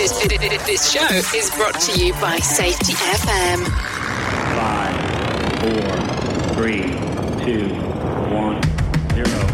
This show is brought to you by Safety FM. 5, 4, 3, 2, 1, 0.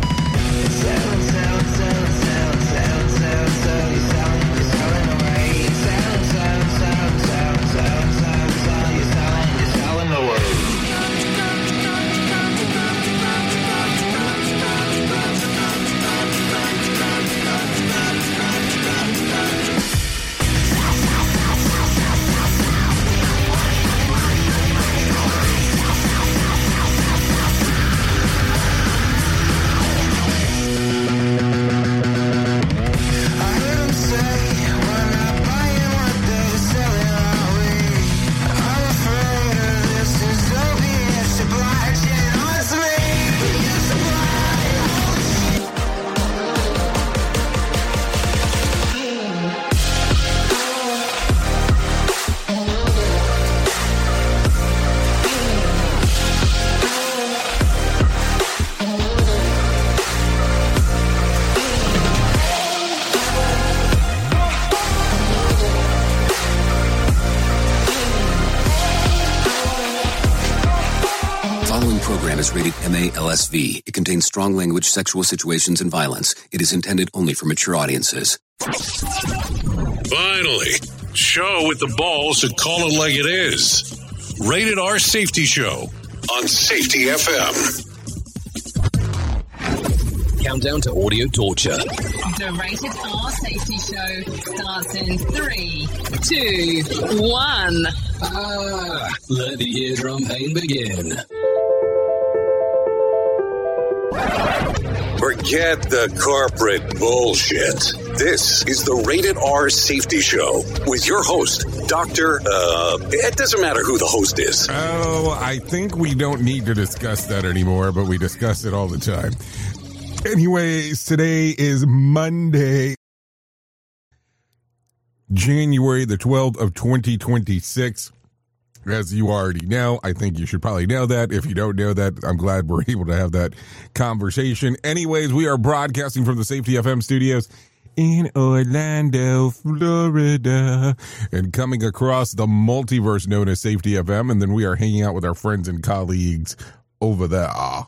Rated MA-LSV. It contains strong language, sexual situations, and violence. It is intended only for mature audiences. Finally, show with the balls to call it like it is. Rated R Safety Show on Safety FM. Countdown to audio torture. The Rated R Safety Show starts in 3, 2, 1. Let the eardrum pain begin. Forget the corporate bullshit. This is the Rated R Safety Show with your host, it doesn't matter who the host is. Oh, I think we don't need to discuss that anymore, but we discuss it all the time. Anyways, today is Monday, January the 12th of 2026. As you already know, I think you should probably know that. If you don't know that, I'm glad we're able to have that conversation. Anyways, we are broadcasting from the Safety FM studios in Orlando, Florida, and coming across the multiverse known as Safety FM, and then we are hanging out with our friends and colleagues over there.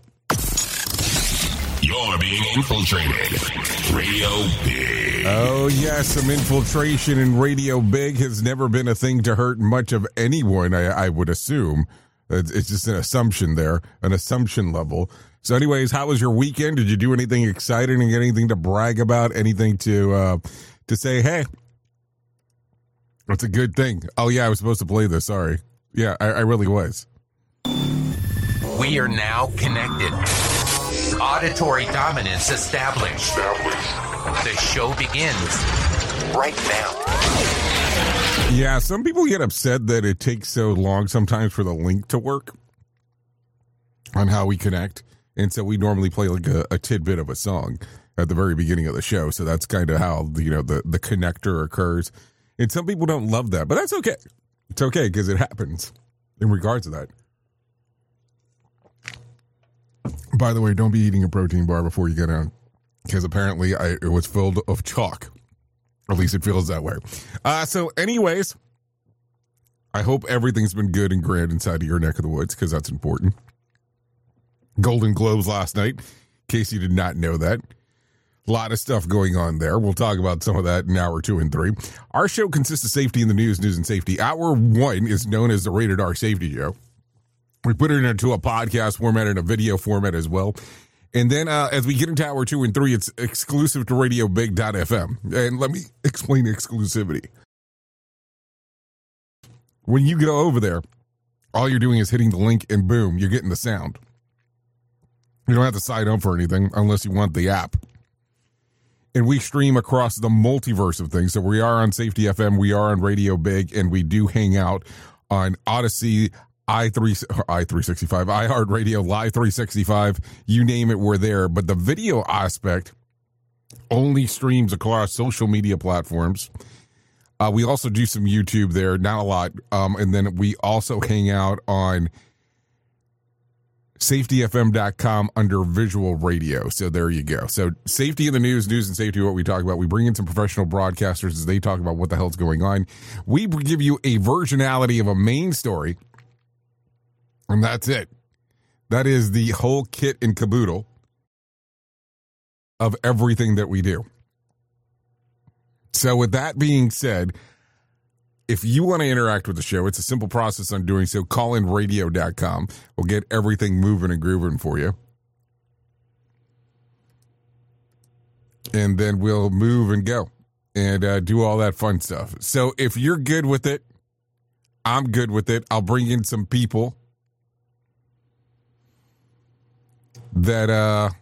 You're being infiltrated. Radio Big. Oh, yes, some infiltration in Radio Big has never been a thing to hurt much of anyone, I would assume. It's just an assumption there, an assumption level. So anyways, how was your weekend? Did you do anything exciting and anything to brag about? Anything to say, hey, that's a good thing? Oh, yeah, I was supposed to play this. Sorry. Yeah, I really was. We are now connected. Auditory dominance established. The show begins right now. Yeah, some people get upset that it takes so long sometimes for the link to work on how we connect. And so we normally play like a tidbit of a song at the very beginning of the show. So that's kind of how, the connector occurs. And some people don't love that, but that's okay. It's okay because it happens in regards to that. By the way, don't be eating a protein bar before you get on, because apparently it was filled of chalk. At least it feels that way. So anyways, I hope everything's been good and grand inside of your neck of the woods, because that's important. Golden Globes last night, in case you did not know that. A lot of stuff going on there. We'll talk about some of that in hour 2 and 3. Our show consists of safety in the news and safety. Hour 1 is known as the Rated R Safety Show. We put it into a podcast format and a video format as well. And then as we get into hour 2 and 3, it's exclusive to RadioBig.fm. And let me explain exclusivity. When you go over there, all you're doing is hitting the link and boom, you're getting the sound. You don't have to sign up for anything unless you want the app. And we stream across the multiverse of things. So we are on Safety FM, we are on Radio Big, and we do hang out on Odyssey, i365, iHeartRadio, Live 365, you name it, we're there. But the video aspect only streams across social media platforms. We also do some YouTube there, not a lot. And then we also hang out on safetyfm.com under visual radio. So there you go. So safety in the news and safety, what we talk about. We bring in some professional broadcasters as they talk about what the hell's going on. We give you a versionality of a main story, and that's it. That is the whole kit and caboodle of everything that we do. So with that being said, if you want to interact with the show, it's a simple process on doing so. Callinradio.com. We'll get everything moving and grooving for you. And then we'll move and go and do all that fun stuff. So if you're good with it, I'm good with it. I'll bring in some people that,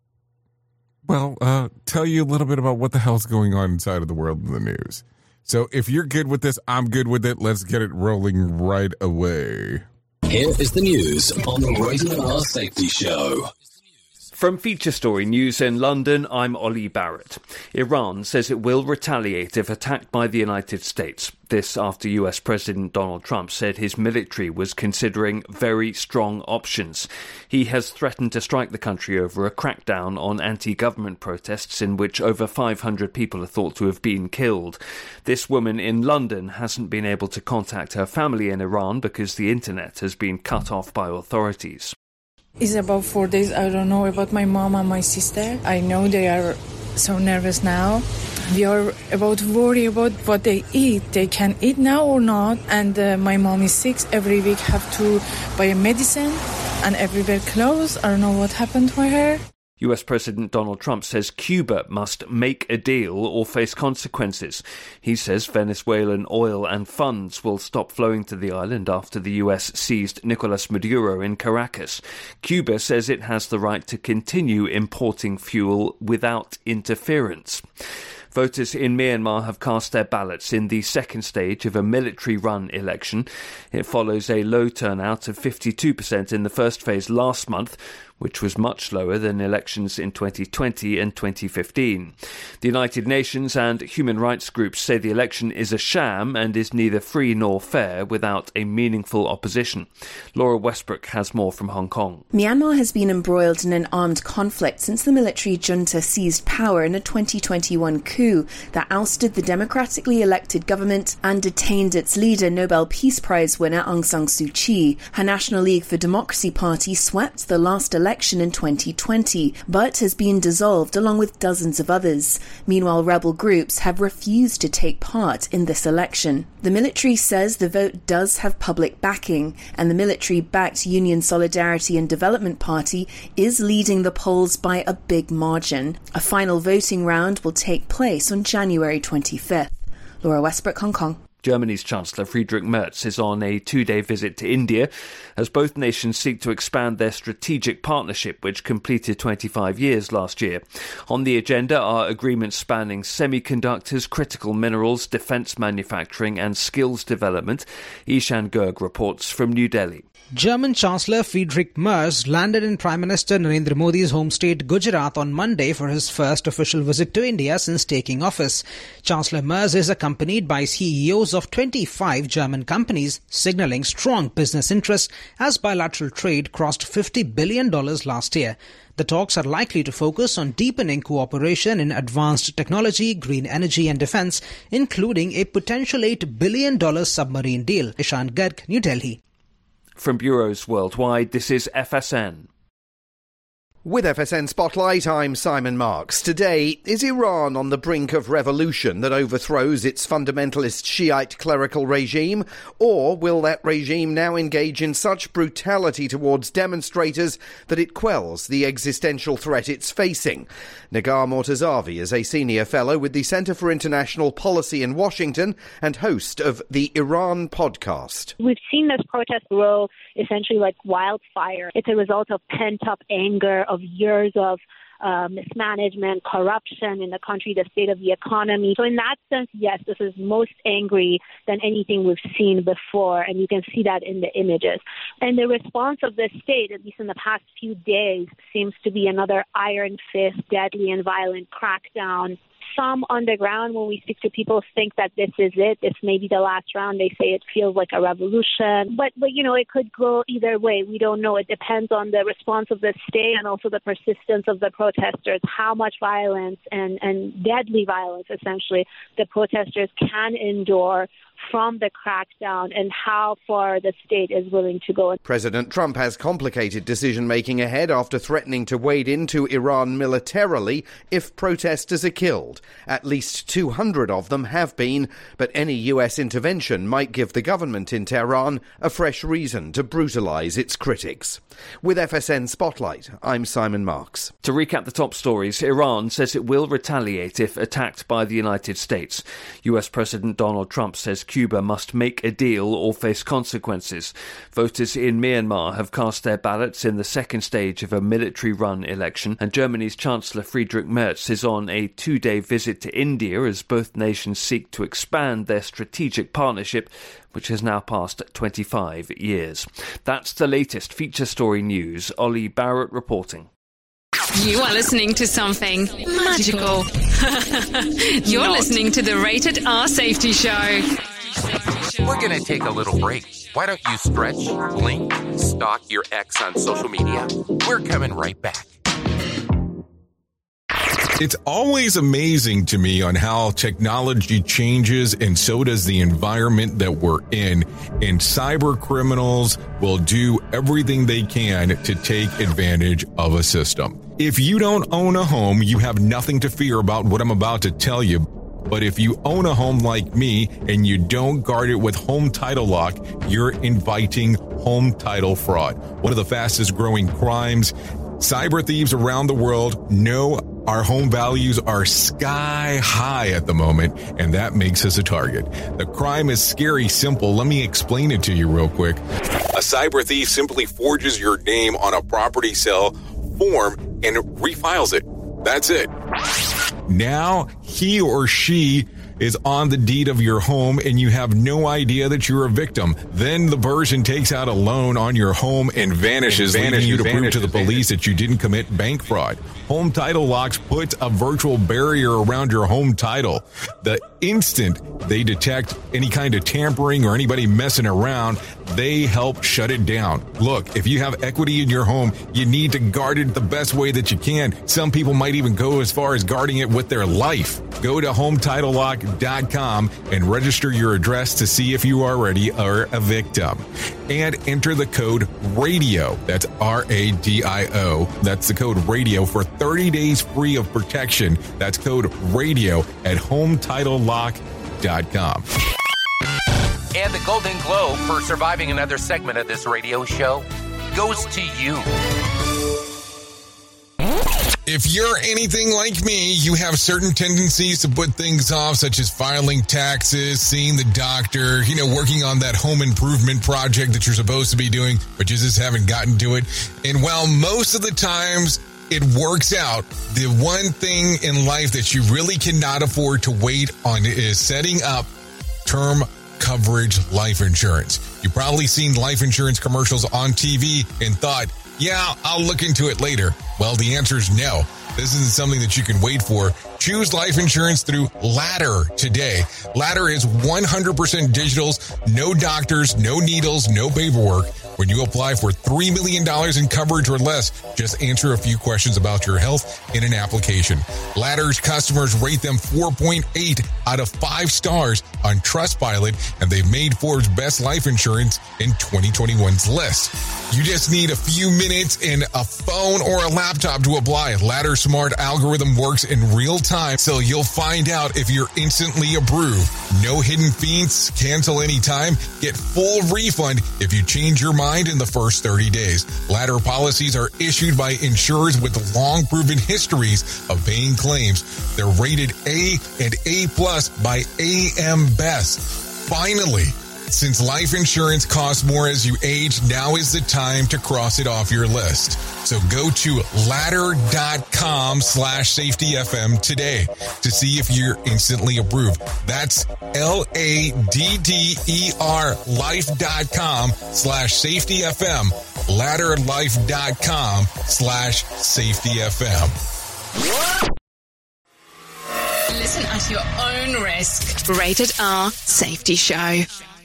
tell you a little bit about what the hell's going on inside of the world of the news. So if you're good with this, I'm good with it. Let's get it rolling right away. Here is the news on the Rated R Safety Show. From Feature Story News in London, I'm Ollie Barrett. Iran says it will retaliate if attacked by the United States. This after US President Donald Trump said his military was considering very strong options. He has threatened to strike the country over a crackdown on anti-government protests in which over 500 people are thought to have been killed. This woman in London hasn't been able to contact her family in Iran because the internet has been cut off by authorities. It's about 4 days. I don't know about my mom and my sister. I know they are so nervous now. We are about to worry about what they eat. They can eat now or not. And my mom is sick. Every week have to buy a medicine and everywhere closed. I don't know what happened to her. US President Donald Trump says Cuba must make a deal or face consequences. He says Venezuelan oil and funds will stop flowing to the island after the US seized Nicolas Maduro in Caracas. Cuba says it has the right to continue importing fuel without interference. Voters in Myanmar have cast their ballots in the second stage of a military-run election. It follows a low turnout of 52% in the first phase last month, which was much lower than elections in 2020 and 2015. The United Nations and human rights groups say the election is a sham and is neither free nor fair without a meaningful opposition. Laura Westbrook has more from Hong Kong. Myanmar has been embroiled in an armed conflict since the military junta seized power in a 2021 coup that ousted the democratically elected government and detained its leader, Nobel Peace Prize winner Aung San Suu Kyi. Her National League for Democracy party swept the last election in 2020, but has been dissolved along with dozens of others. Meanwhile, rebel groups have refused to take part in this election. The military says the vote does have public backing, and the military-backed Union Solidarity and Development Party is leading the polls by a big margin. A final voting round will take place on January 25th. Laura Westbrook, Hong Kong. Germany's Chancellor Friedrich Merz is on a two-day visit to India as both nations seek to expand their strategic partnership, which completed 25 years last year. On the agenda are agreements spanning semiconductors, critical minerals, defence manufacturing and skills development. Ishan Gerg reports from New Delhi. German Chancellor Friedrich Merz landed in Prime Minister Narendra Modi's home state Gujarat on Monday for his first official visit to India since taking office. Chancellor Merz is accompanied by CEOs of 25 German companies, signalling strong business interest as bilateral trade crossed $50 billion last year. The talks are likely to focus on deepening cooperation in advanced technology, green energy and defence, including a potential $8 billion submarine deal. Ishan Garg, New Delhi. From bureaus worldwide, this is FSN. With FSN Spotlight, I'm Simon Marks. Today, is Iran on the brink of revolution that overthrows its fundamentalist Shiite clerical regime? Or will that regime now engage in such brutality towards demonstrators that it quells the existential threat it's facing? Nagar Mortazavi is a senior fellow with the Center for International Policy in Washington and host of the Iran podcast. We've seen this protest grow essentially like wildfire. It's a result of pent-up anger, of years of mismanagement, corruption in the country, the state of the economy. So in that sense, yes, this is most angry than anything we've seen before, and you can see that in the images. And the response of the state, at least in the past few days, seems to be another iron fist, deadly and violent crackdown, some on the ground, when we speak to people, think that this is it. This may be the last round. They say it feels like a revolution. But it could go either way. We don't know. It depends on the response of the state and also the persistence of the protesters, how much violence and deadly violence, essentially, the protesters can endure from the crackdown and how far the state is willing to go. President Trump has complicated decision-making ahead after threatening to wade into Iran militarily if protesters are killed. At least 200 of them have been, but any US intervention might give the government in Tehran a fresh reason to brutalize its critics. With FSN Spotlight, I'm Simon Marks. To recap the top stories, Iran says it will retaliate if attacked by the United States. US President Donald Trump says Cuba must make a deal or face consequences. Voters in Myanmar have cast their ballots in the second stage of a military-run election, and Germany's Chancellor Friedrich Merz is on a 2-day visit to India as both nations seek to expand their strategic partnership, which has now passed 25 years. That's the latest feature story news. Ollie Barrett reporting. You are listening to something magical. You're listening to the Rated R Safety Show. We're going to take a little break. Why don't you stretch, blink, stalk your ex on social media? We're coming right back. It's always amazing to me on how technology changes, and so does the environment that we're in. And cyber criminals will do everything they can to take advantage of a system. If you don't own a home, you have nothing to fear about what I'm about to tell you. But if you own a home like me and you don't guard it with Home Title Lock, you're inviting home title fraud. One of the fastest growing crimes. Cyber thieves around the world know our home values are sky high at the moment, and that makes us a target. The crime is scary simple. Let me explain it to you real quick. A cyber thief simply forges your name on a property sale form and refiles it. That's it. Now he or she is on the deed of your home and you have no idea that you're a victim. Then the person takes out a loan on your home and vanishes, leaving you to prove to the police that you didn't commit bank fraud. Home Title Locks puts a virtual barrier around your home title. The instant they detect any kind of tampering or anybody messing around, they help shut it down. Look, if you have equity in your home, you need to guard it the best way that you can. Some people might even go as far as guarding it with their life. Go to HometitleLock.com and register your address to see if you already are a victim. And enter the code RADIO. That's RADIO. That's the code RADIO for 30 days free of protection. That's code RADIO at HometitleLock.com. And the Golden Globe for surviving another segment of this radio show goes to you. If you're anything like me, you have certain tendencies to put things off, such as filing taxes, seeing the doctor, working on that home improvement project that you're supposed to be doing, but you just haven't gotten to it. And while most of the times it works out, the one thing in life that you really cannot afford to wait on is setting up term coverage life insurance. You've probably seen life insurance commercials on TV and thought, yeah, I'll look into it later. Well, the answer is no. This isn't something that you can wait for. Choose life insurance through Ladder today. Ladder is 100% digitals, no doctors, no needles, no paperwork. When you apply for $3 million in coverage or less, just answer a few questions about your health in an application. Ladder's customers rate them 4.8 out of 5 stars on Trustpilot, and they've made Forbes' best life insurance in 2021's list. You just need a few minutes and a phone or a laptop to apply. Ladder's smart algorithm works in real time, so you'll find out if you're instantly approved. No hidden fees, cancel anytime, get full refund if you change your mind in the first 30 days. Ladder policies are issued by insurers with long proven histories of paying claims. They're rated A and A+ by AM Best. Finally, since life insurance costs more as you age, now is the time to cross it off your list. So go to ladder.com/safetyfm today to see if you're instantly approved. That's LADDER life.com/safetyfm. Ladderlife.com/safetyfm. Listen at your own risk. Rated R Safety Show.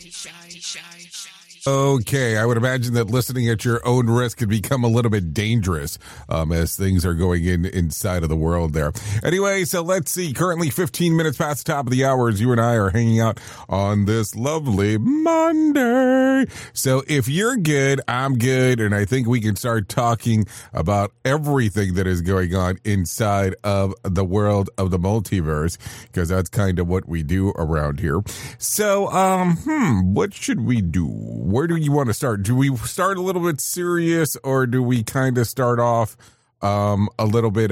Okay, I would imagine that listening at your own risk could become a little bit dangerous as things are going inside of the world there. Anyway, so let's see. Currently 15 minutes past the top of the hour as you and I are hanging out on this lovely Monday. So if you're good, I'm good, and I think we can start talking about everything that is going on inside of the world of the multiverse, because that's kind of what we do around here. So, what should we do? Where do you want to start? Do we start a little bit serious, or do we kind of start off a little bit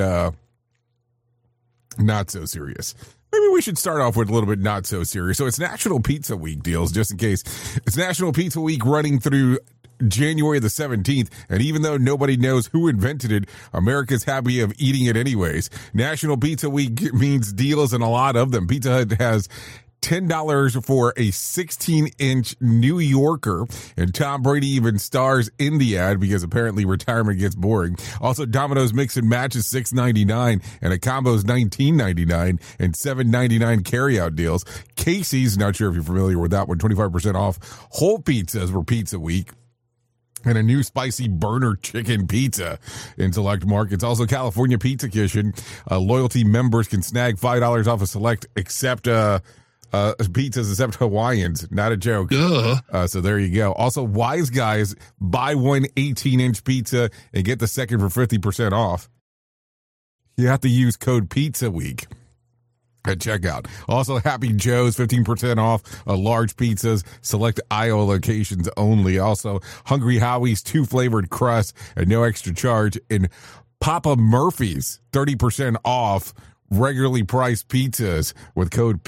not so serious? Maybe we should start off with a little bit not so serious. So it's National Pizza Week, deals, just in case. It's National Pizza Week running through January the 17th, and even though nobody knows who invented it, America's happy of eating it anyways. National Pizza Week means deals, and a lot of them. Pizza Hut has $10 for a 16-inch New Yorker, and Tom Brady even stars in the ad because apparently retirement gets boring. Also, Domino's Mix and Match is $6.99, and a combo is $19.99, and $7.99 carryout deals. Casey's, not sure if you're familiar with that one, 25% off whole pizzas for Pizza Week. And a new spicy burner chicken pizza in select markets. Also, California Pizza Kitchen. Loyalty members can snag $5 off a select except pizzas except Hawaiians. Not a joke. So there you go. Also, Wise Guys, buy one 18-inch pizza and get the second for 50% off. You have to use code Pizza Week at checkout. Also, Happy Joe's, 15% off large pizzas, select Iowa locations only. Also, Hungry Howie's, 2 flavored crusts and no extra charge. And Papa Murphy's, 30% off regularly priced pizzas with code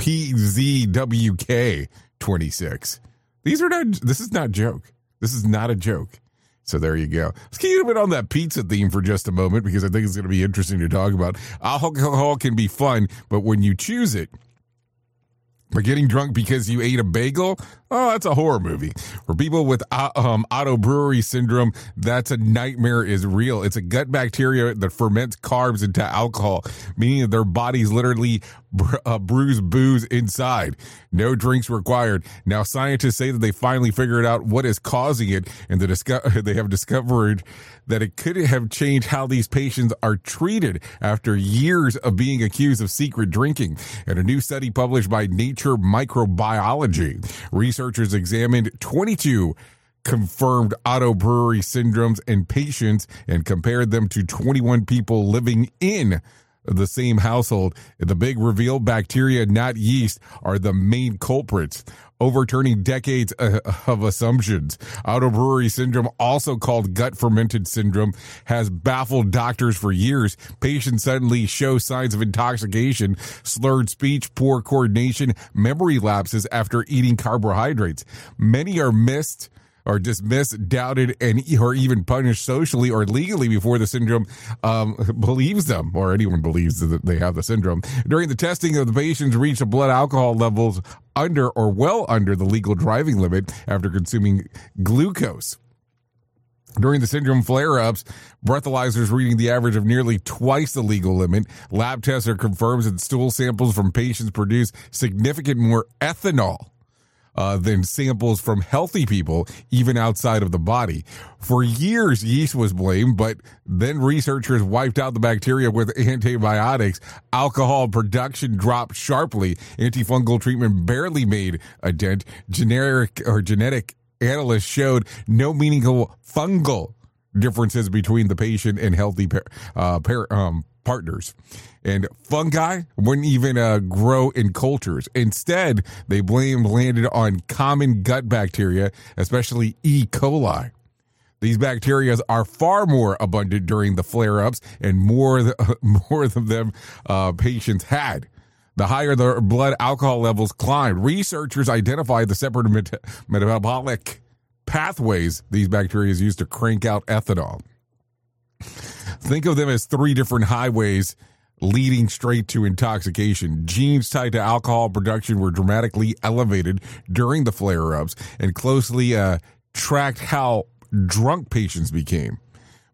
PZWK26. This is not a joke. This is not a joke. So there you go. Let's keep a bit on that pizza theme for just a moment, because I think it's going to be interesting to talk about. Alcohol can be fun, but when you choose it, for getting drunk because you ate a bagel, oh, that's a horror movie. For people with auto brewery syndrome, that's a nightmare is real. It's a gut bacteria that ferments carbs into alcohol, meaning that their bodies literally brews booze inside. No drinks required. Now, scientists say that they finally figured out what is causing it, and they have discovered that it could have changed how these patients are treated after years of being accused of secret drinking. In a new study published by Nature Microbiology, researchers examined 22 confirmed auto brewery syndromes in patients and compared them to 21 people living in the same household. The big reveal, bacteria, not yeast, are the main culprits, overturning decades of assumptions. Auto brewery syndrome, also called gut fermented syndrome, has baffled doctors for years. Patients suddenly show signs of intoxication, slurred speech, poor coordination, memory lapses after eating carbohydrates. Many are missed or dismissed, doubted, or even punished socially or legally before the syndrome believes them, or anyone believes that they have the syndrome. During the testing of the patients reached a blood alcohol levels under or well under the legal driving limit after consuming glucose. During the syndrome flare-ups, breathalyzers reading the average of nearly twice the legal limit. Lab tests are confirmed that stool samples from patients produce significant more ethanol than samples from healthy people, even outside of the body. For years, yeast was blamed, but then researchers wiped out the bacteria with antibiotics. Alcohol production dropped sharply. Antifungal treatment barely made a dent. Genetic analysts showed no meaningful fungal differences between the patient and healthy partners. And fungi wouldn't even grow in cultures. Instead, they landed on common gut bacteria, especially E. coli. These bacteria are far more abundant during the flare-ups, and more of them patients had. The higher the blood alcohol levels climbed, researchers identified the separate metabolic pathways these bacteria use to crank out ethanol. Think of them as 3 different highways leading straight to intoxication. Genes tied to alcohol production were dramatically elevated during the flare-ups and closely tracked how drunk patients became.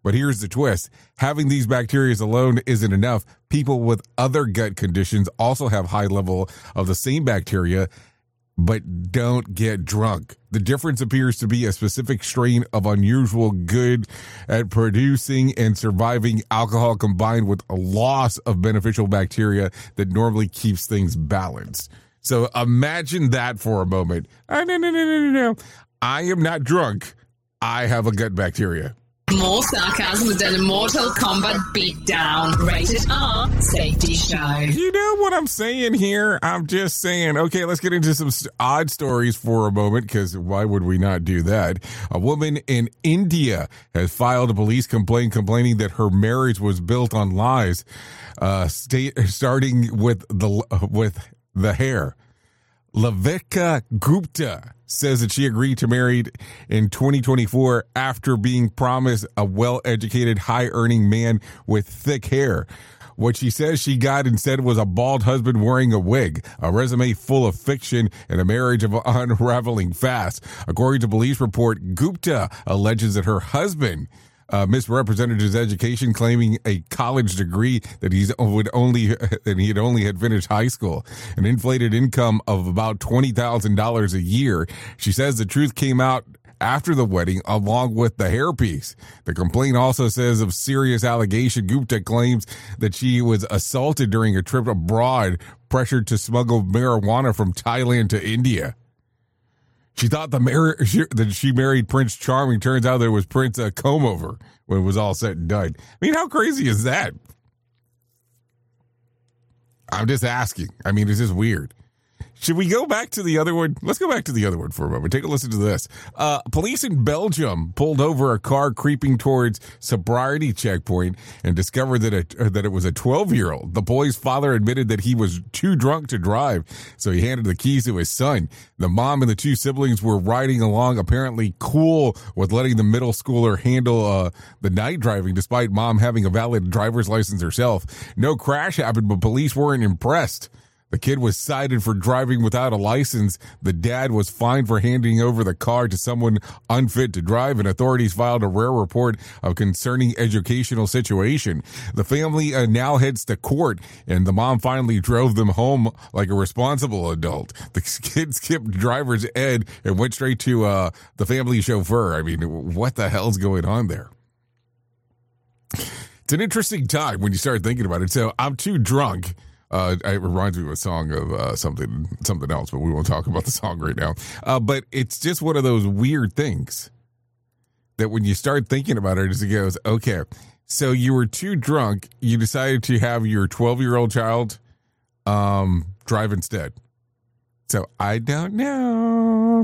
But here's the twist. Having these bacteria alone isn't enough. People with other gut conditions also have high level of the same bacteria, but don't get drunk. The difference appears to be a specific strain of unusual good at producing and surviving alcohol combined with a loss of beneficial bacteria that normally keeps things balanced. So imagine that for a moment. No. I am not drunk. I have a gut bacteria. More sarcasm than a Mortal Kombat beatdown. Rated R Safety Show. You know what I'm saying here? I'm just saying, okay, let's get into some odd stories for a moment, because why would we not do that? A woman in India has filed a police complaint complaining that her marriage was built on lies, starting with the hair. Lavika Gupta says that she agreed to marry in 2024 after being promised a well-educated, high-earning man with thick hair. What she says she got instead was a bald husband wearing a wig, a resume full of fiction, and a marriage of unraveling fast. According to police report, Gupta alleges that her husband misrepresented his education, claiming a college degree that he had finished high school, an inflated income of about $20,000 a year. She says the truth came out after the wedding, along with the hairpiece. The complaint also says of serious allegation. Gupta claims that she was assaulted during a trip abroad, pressured to smuggle marijuana from Thailand to India. She thought that she married Prince Charming. Turns out there was Prince Comeover when it was all said and done. I mean, how crazy is that? I'm just asking. I mean, it's just weird. Should we go back to the other one? Let's go back to the other one for a moment. Take a listen to this. Police in Belgium pulled over a car creeping towards sobriety checkpoint and discovered that it was a 12-year-old. The boy's father admitted that he was too drunk to drive, so he handed the keys to his son. The mom and the two siblings were riding along, apparently cool with letting the middle schooler handle the night driving, despite mom having a valid driver's license herself. No crash happened, but police weren't impressed. The kid was cited for driving without a license. The dad was fined for handing over the car to someone unfit to drive, and authorities filed a rare report of concerning educational situation. The family now heads to court, and the mom finally drove them home like a responsible adult. The kid skipped driver's ed and went straight to the family chauffeur. I mean, what the hell's going on there? It's an interesting time when you start thinking about it. So I'm too drunk. It reminds me of a song of something else, but we won't talk about the song right now. But it's just one of those weird things that when you start thinking about it, it goes, okay, so you were too drunk. You decided to have your 12-year-old child drive instead. So I don't know.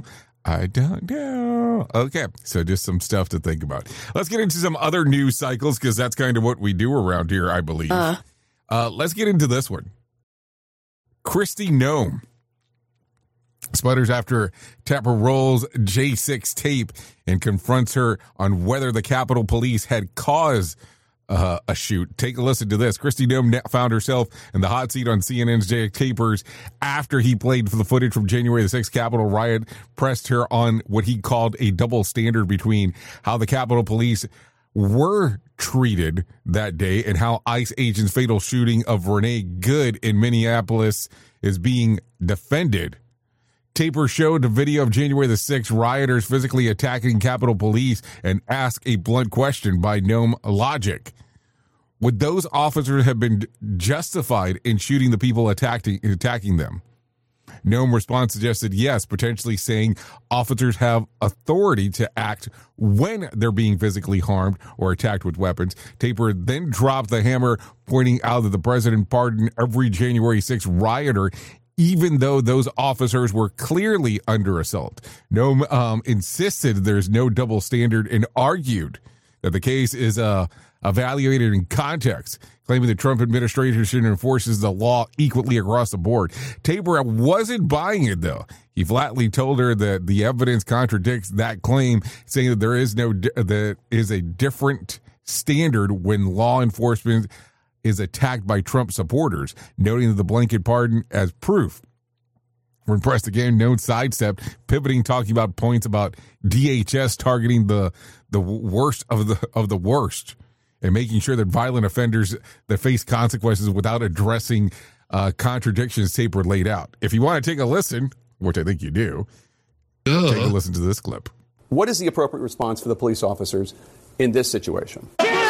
Okay, so just some stuff to think about. Let's get into some other news cycles, because that's kind of what we do around here, I believe. Let's get into this one. Kristi Noem sputters after Tapper rolls J6 tape and confronts her on whether the Capitol Police had caused a shoot. Take a listen to this. Kristi Noem found herself in the hot seat on CNN's Jay Tapers after he played for the footage from January the 6th Capitol riot, pressed her on what he called a double standard between how the Capitol Police were treated that day and how ICE agents' fatal shooting of Renee Good in Minneapolis is being defended. Taper showed a video of January the 6th rioters physically attacking Capitol Police and asked a blunt question by Noem logic. Would those officers have been justified in shooting the people attacking them? Noem response suggested yes, potentially saying officers have authority to act when they're being physically harmed or attacked with weapons. Taper then dropped the hammer, pointing out that the president pardoned every January 6th rioter, even though those officers were clearly under assault. Noem insisted there's no double standard and argued that the case is evaluated in context, claiming the Trump administration enforces the law equally across the board. Taper wasn't buying it, though. He flatly told her that the evidence contradicts that claim, saying that there is a different standard when law enforcement is attacked by Trump supporters, noting that the blanket pardon as proof When pressed again, Noone sidestepped, pivoting, talking about points about DHS targeting the worst of the worst and making sure that violent offenders that face consequences without addressing contradictions tape were laid out. If you want to take a listen, which I think you do, take a listen to this clip. What is the appropriate response for the police officers in this situation?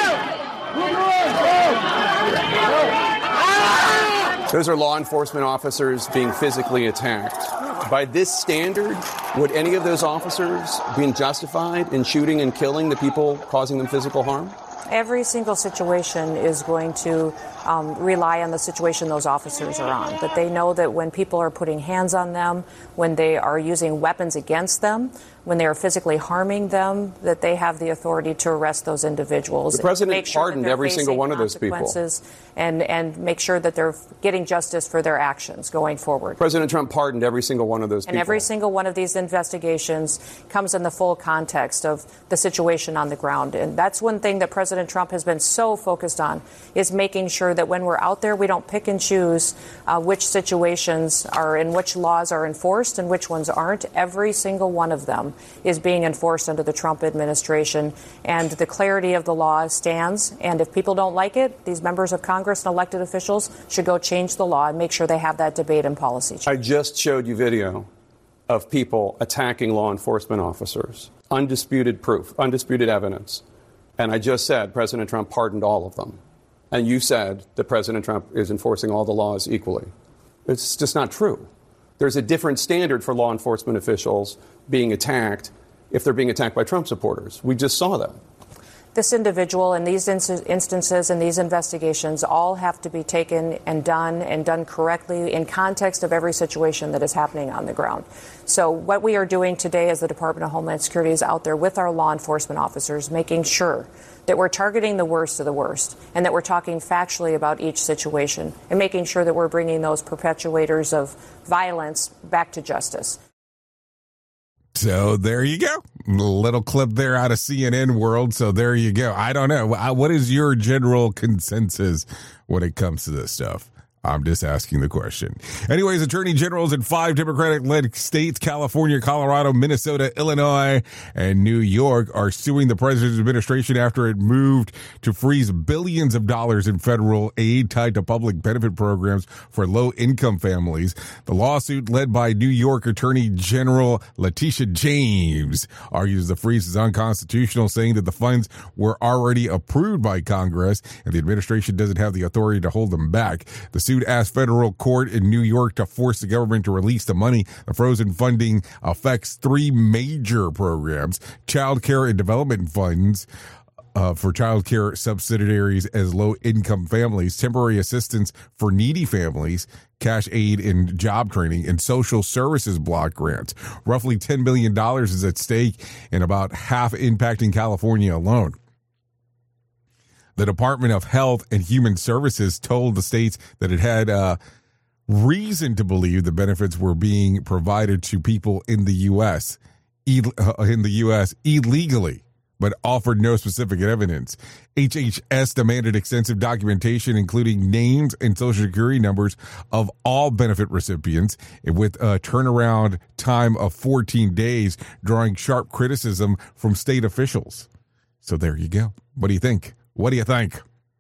Those are law enforcement officers being physically attacked. By this standard, would any of those officers be justified in shooting and killing the people causing them physical harm? Every single situation is going to rely on the situation those officers are on. But they know that when people are putting hands on them, when they are using weapons against them, when they are physically harming them, that they have the authority to arrest those individuals. The president pardoned every single one of those people. And make sure that they're getting justice for their actions going forward. President Trump pardoned every single one of those people. And every single one of these investigations comes in the full context of the situation on the ground. And that's one thing that President Trump has been so focused on, is making sure that when we're out there, we don't pick and choose which situations are and which laws are enforced and which ones aren't. Every single one of them is being enforced under the Trump administration, and the clarity of the law stands. And if people don't like it, these members of Congress and elected officials should go change the law and make sure they have that debate and policy change. I just showed you video of people attacking law enforcement officers. Undisputed proof, undisputed evidence. And I just said President Trump pardoned all of them. And you said that President Trump is enforcing all the laws equally. It's just not true. There's a different standard for law enforcement officials being attacked if they're being attacked by Trump supporters. We just saw that. This individual and these instances and these investigations all have to be taken and done correctly in context of every situation that is happening on the ground. So what we are doing today as the Department of Homeland Security is out there with our law enforcement officers, making sure that we're targeting the worst of the worst and that we're talking factually about each situation and making sure that we're bringing those perpetuators of violence back to justice. So there you go. A little clip there out of CNN World. So there you go. I don't know. What is your general consensus when it comes to this stuff? I'm just asking the question. Anyways, attorney generals in 5 Democratic-led states, California, Colorado, Minnesota, Illinois, and New York, are suing the president's administration after it moved to freeze billions of dollars in federal aid tied to public benefit programs for low-income families. The lawsuit, led by New York Attorney General Letitia James, argues the freeze is unconstitutional, saying that the funds were already approved by Congress and the administration doesn't have the authority to hold them back. The suit asked federal court in New York to force the government to release the money. The frozen funding affects 3 major programs: child care and development funds for child care subsidiaries as low-income families, temporary assistance for needy families, cash aid and job training, and social services block grants. Roughly $10 billion is at stake, and about half impacting California alone. The Department of Health and Human Services told the states that it had reason to believe the benefits were being provided to people in the U.S. Illegally, but offered no specific evidence. HHS demanded extensive documentation, including names and social security numbers of all benefit recipients, with a turnaround time of 14 days, drawing sharp criticism from state officials. So there you go. What do you think? What do you think?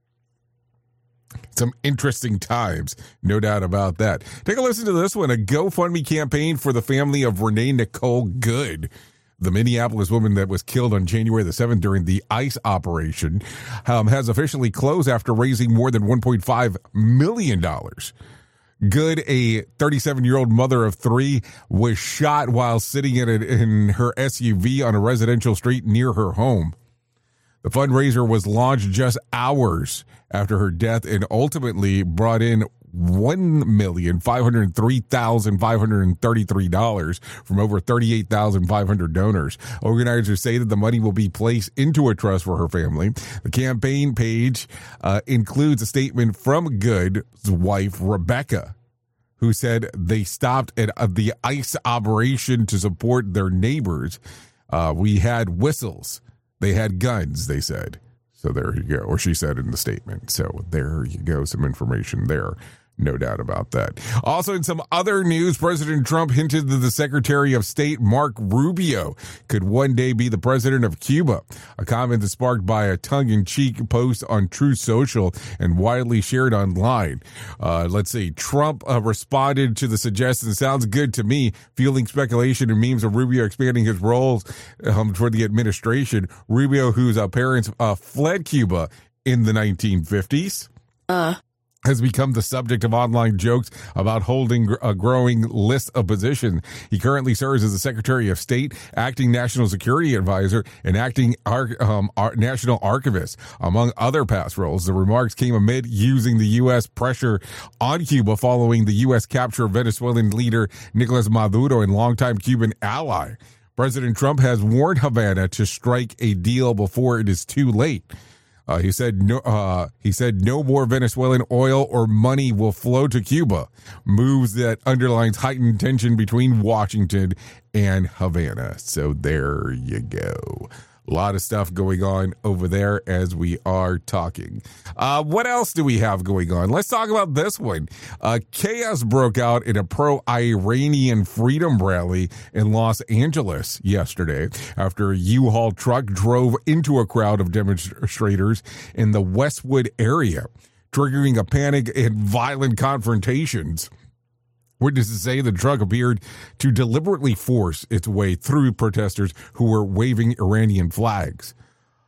Some interesting times, no doubt about that. Take a listen to this one. A GoFundMe campaign for the family of Renee Nicole Good, the Minneapolis woman that was killed on January the 7th during the ICE operation, has officially closed after raising more than $1.5 million. Good, a 37-year-old mother of 3, was shot while sitting in her SUV on a residential street near her home. The fundraiser was launched just hours after her death and ultimately brought in $1,503,533 from over 38,500 donors. Organizers say that the money will be placed into a trust for her family. The campaign page includes a statement from Good's wife, Rebecca, who said they stopped at the ICE operation to support their neighbors. We had whistles. They had guns, they said. So there you go. Or she said in the statement. So there you go. Some information there. No doubt about that. Also, in some other news, President Trump hinted that the Secretary of State, Mark Rubio, could one day be the president of Cuba. A comment that's sparked by a tongue-in-cheek post on Truth Social and widely shared online. Let's see. Trump responded to the suggestion. Sounds good to me. Fueling speculation and memes of Rubio expanding his roles for the administration. Rubio, whose parents fled Cuba in the 1950s. Has become the subject of online jokes about holding a growing list of positions. He currently serves as the Secretary of State, acting National Security Advisor, and acting National Archivist, among other past roles. The remarks came amid using the U.S. pressure on Cuba following the U.S. capture of Venezuelan leader Nicolas Maduro and longtime Cuban ally. President Trump has warned Havana to strike a deal before it is too late. He said no more Venezuelan oil or money will flow to Cuba, moves that underlines heightened tension between Washington and Havana. So there you go. A lot of stuff going on over there as we are talking. What else do we have going on? Let's talk about this one. Chaos broke out in a pro-Iranian freedom rally in Los Angeles yesterday after a U-Haul truck drove into a crowd of demonstrators in the Westwood area, triggering a panic and violent confrontations. Witnesses say the truck appeared to deliberately force its way through protesters who were waving Iranian flags.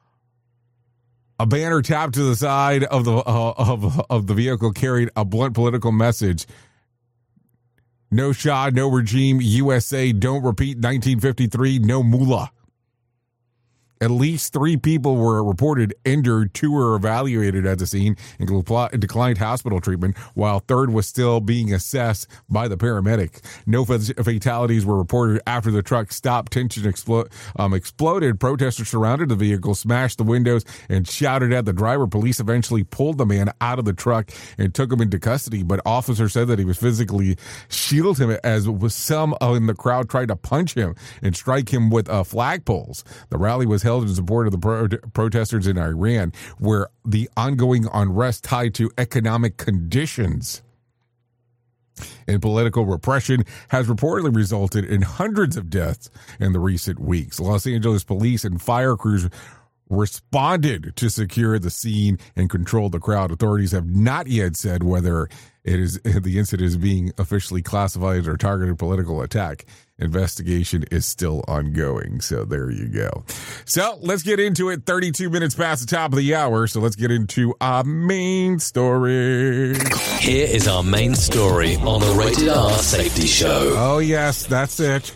A banner tapped to the side of the vehicle carried a blunt political message: "No Shah, no regime, USA, don't repeat 1953, no mullah." At least 3 people were reported injured. 2 were evaluated at the scene and declined hospital treatment, while 3rd was still being assessed by the paramedic. No fatalities were reported after the truck stopped. Tension exploded. Protesters surrounded the vehicle, smashed the windows, and shouted at the driver. Police eventually pulled the man out of the truck and took him into custody, but officers said that he was physically shielding him as some in the crowd tried to punch him and strike him with flagpoles. The rally was held in support of the protesters in Iran, where the ongoing unrest tied to economic conditions and political repression has reportedly resulted in hundreds of deaths in the recent weeks. Los Angeles police and fire crews responded to secure the scene and control the crowd. Authorities have not yet said whether the incident is being officially classified as a targeted political attack. Investigation is still ongoing. So there you go. So let's get into it. 32 minutes past the top of the hour. So let's get into our main story. Here is our main story on the Rated R Safety Show. Oh, yes, that's it.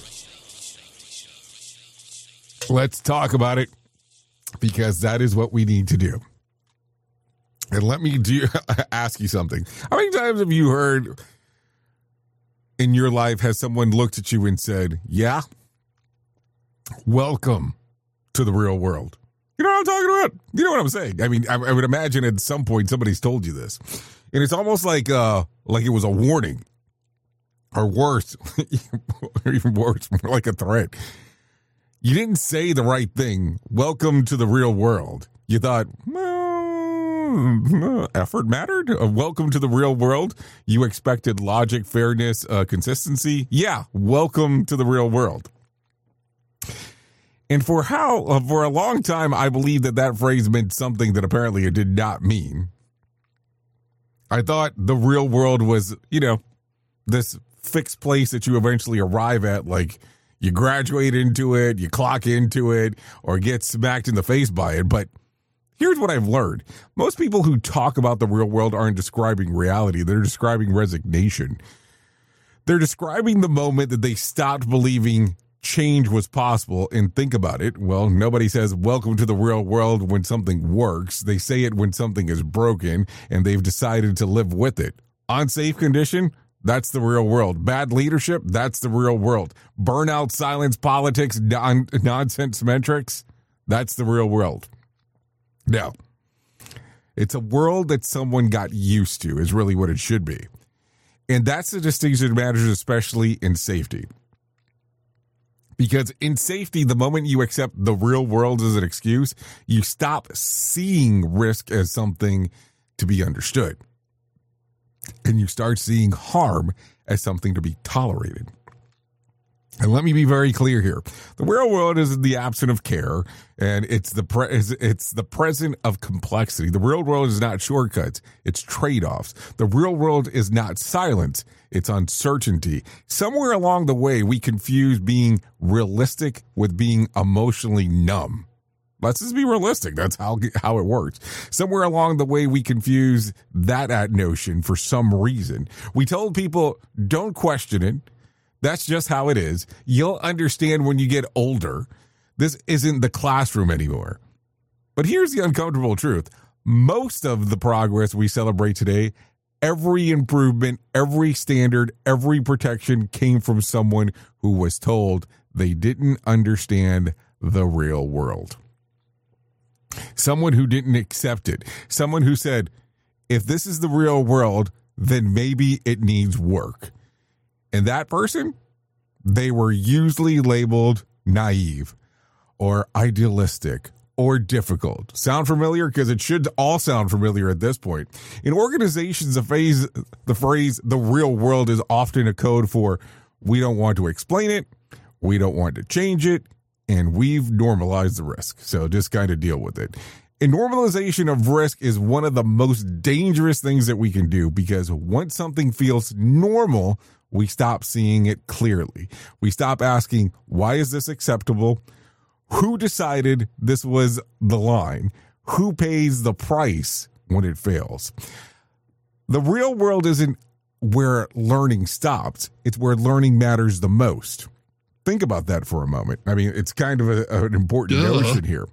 Let's talk about it, because that is what we need to do. And let me ask you something. How many times have you heard in your life, has someone looked at you and said, yeah, welcome to the real world? You know what I'm talking about? You know what I'm saying? I mean, I would imagine at some point somebody's told you this. And it's almost like it was a warning, or worse, or even worse, more like a threat. You didn't say the right thing. Welcome to the real world. You thought, effort mattered. Welcome to the real world. You expected logic, fairness, consistency. Yeah, welcome to the real world. And for a long time, I believed that phrase meant something that apparently it did not mean. I thought the real world was, this fixed place that you eventually arrive at, like you graduate into it, you clock into it, or get smacked in the face by it. But here's what I've learned. Most people who talk about the real world aren't describing reality. They're describing resignation. They're describing the moment that they stopped believing change was possible. And think about it. Well, nobody says welcome to the real world when something works. They say it when something is broken, and they've decided to live with it. Unsafe condition? That's the real world. Bad leadership? That's the real world. Burnout, silence, politics, nonsense metrics? That's the real world. Now, it's a world that someone got used to is really what it should be. And that's the distinction that matters, especially in safety. Because in safety, the moment you accept the real world as an excuse, you stop seeing risk as something to be understood. and you start seeing harm as something to be tolerated. And let me be very clear here. The real world is the absence of care, and it's the present of complexity. The real world is not shortcuts. It's trade-offs. The real world is not silence. It's uncertainty. Somewhere along the way, we confuse being realistic with being emotionally numb. Let's just be realistic. That's how it works. Somewhere along the way, we confuse that notion for some reason. We told people, don't question it. That's just how it is. You'll understand when you get older. This isn't the classroom anymore. But here's the uncomfortable truth. Most of the progress we celebrate today, every improvement, every standard, every protection came from someone who was told they didn't understand the real world. Someone who didn't accept it. Someone who said, if this is the real world, then maybe it needs work. And that person, they were usually labeled naive or idealistic or difficult. Sound familiar? Because it should all sound familiar at this point. In organizations, the phrase, the real world is often a code for, we don't want to explain it, we don't want to change it, and we've normalized the risk. So just kind of deal with it. And normalization of risk is one of the most dangerous things that we can do, because once something feels normal, we stop seeing it clearly. We stop asking, why is this acceptable? Who decided this was the line? Who pays the price when it fails? The real world isn't where learning stops. It's where learning matters the most. Think about that for a moment. I mean, it's kind of an important notion here.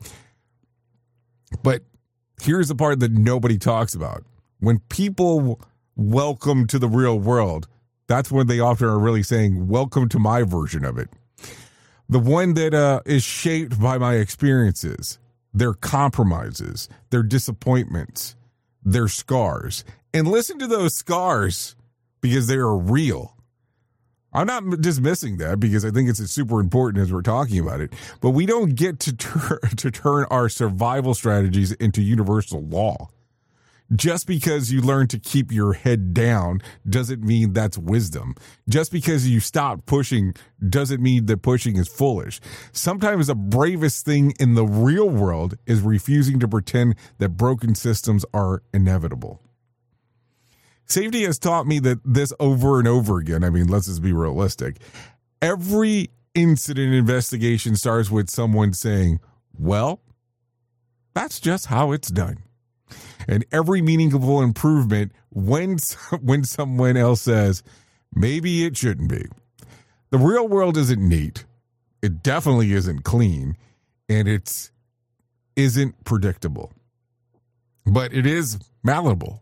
But here's the part that nobody talks about. When people welcome to the real world, that's when they often are really saying, welcome to my version of it. The one that is shaped by my experiences, their compromises, their disappointments, their scars. And listen to those scars, because they are real. I'm not dismissing that, because I think it's super important as we're talking about it. But we don't get to turn our survival strategies into universal law. Just because you learn to keep your head down doesn't mean that's wisdom. Just because you stop pushing doesn't mean that pushing is foolish. Sometimes the bravest thing in the real world is refusing to pretend that broken systems are inevitable. Safety has taught me that this over and over again. I mean, let's just be realistic. Every incident investigation starts with someone saying, well, that's just how it's done. And every meaningful improvement when someone else says, maybe it shouldn't be. The real world isn't neat. It definitely isn't clean. And it isn't predictable. But it is malleable.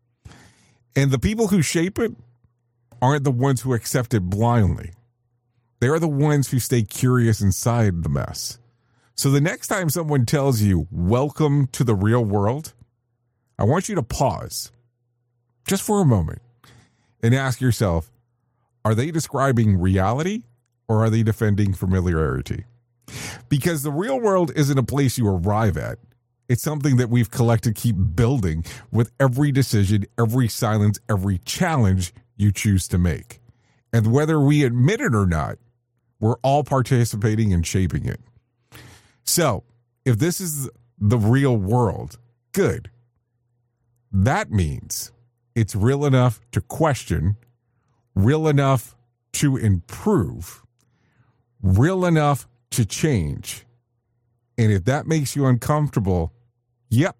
And the people who shape it aren't the ones who accept it blindly. They are the ones who stay curious inside the mess. So the next time someone tells you, welcome to the real world, I want you to pause just for a moment and ask yourself, are they describing reality or are they defending familiarity? Because the real world isn't a place you arrive at. It's something that we've collected, keep building with every decision, every silence, every challenge you choose to make. And whether we admit it or not, we're all participating in shaping it. So if this is the real world, good. That means it's real enough to question, real enough to improve, real enough to change. And if that makes you uncomfortable, yep.